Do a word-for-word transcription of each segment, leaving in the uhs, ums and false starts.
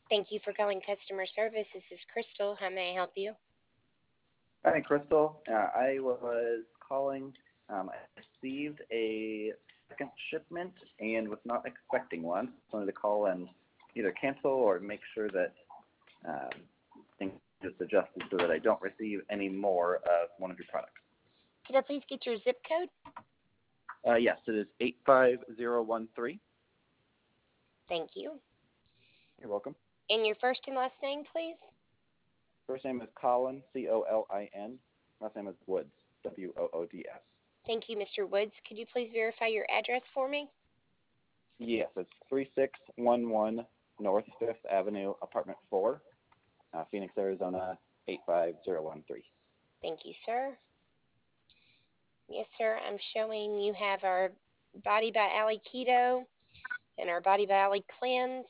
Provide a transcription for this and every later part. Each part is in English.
Thank you for calling customer service. This is Crystal. How may I help you? Hi, Crystal. Uh, I was calling. Um, I received a second shipment and was not expecting one. I wanted to call and either cancel or make sure that um, things are just adjusted so that I don't receive any more of one of your products. Could I please get your zip code? Uh, yes, it is eight five zero one three. Thank you. You're welcome. And your first and last name, please? First name is Colin, C O L I N. Last name is Woods, W O O D S. Thank you, Mister Woods. Could you please verify your address for me? Yes, it's three six one one North Fifth Avenue, Apartment four, uh, Phoenix, Arizona, eight five zero one three. Thank you, sir. Yes, sir. I'm showing you have our Body by Alley Keto and our Body by Alley Cleanse.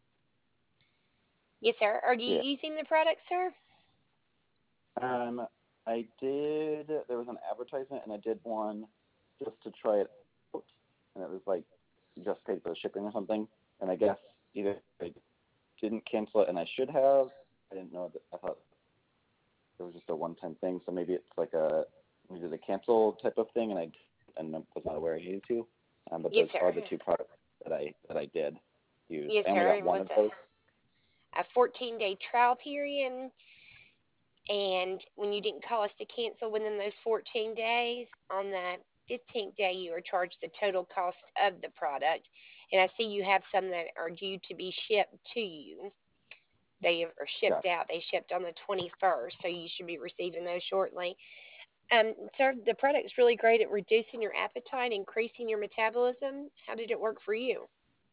Yes, sir. Are you Yeah. using the product, sir? Um, I did. There was an advertisement, and I did one just to try it out, and it was like just paid for the shipping or something. And I guess either I didn't cancel it, and I should have. I didn't know that. I thought it was just a one-time thing, so maybe it's like a maybe the cancel type of thing, and I and I was not aware I needed to. Um, but Yes, those are sir. the two products that I that I did use. Yes, I only sir. got It one was of those. a, a fourteen-day trial period, and when you didn't call us to cancel within those fourteen days, on the fifteenth day you are charged the total cost of the product. And I see you have some that are due to be shipped to you. They are shipped Gotcha. out. They shipped on the twenty-first, so you should be receiving those shortly. Um, sir, the product's really great at reducing your appetite, increasing your metabolism. How did it work for you?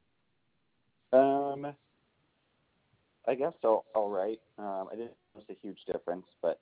Um, I guess so. All right. Um, I didn't notice a huge difference, but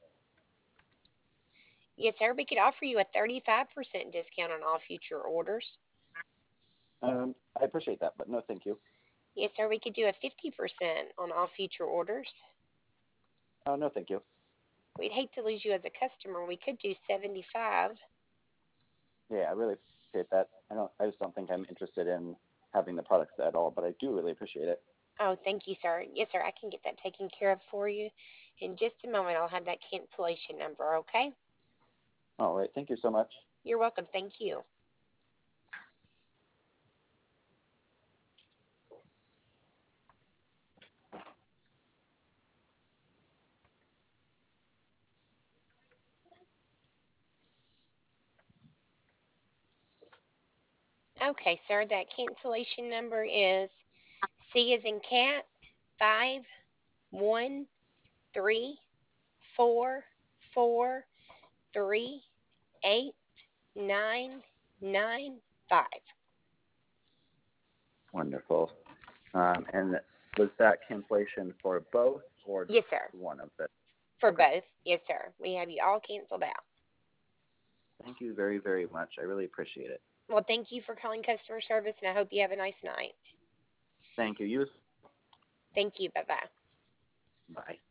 Yes, sir. We could offer you a thirty-five percent discount on all future orders. um, I appreciate that. But no, thank you. Yes, sir. We could do a fifty percent on all future orders. Oh, no, thank you. We'd hate to lose you as a customer. We could do seventy-five. Yeah, I really appreciate that. I don't. I just don't think I'm interested in having the products at all. But I do really appreciate it. Oh, thank you, sir. Yes, sir. I can get that taken care of for you. In just a moment, I'll have that cancellation number, okay? All right. Thank you so much. You're welcome. Thank you. Okay, sir. That cancellation number is C as in cat, five, one, three, four, four, three, eight, nine, nine, five. Wonderful. Um, and was that cancellation for both or Yes, just sir. one of them? For Okay. both. Yes, sir. We have you all canceled out. Thank you very, very much. I really appreciate it. Well, thank you for calling customer service, and I hope you have a nice night. Thank you. You. Thank you. Bye bye. Bye.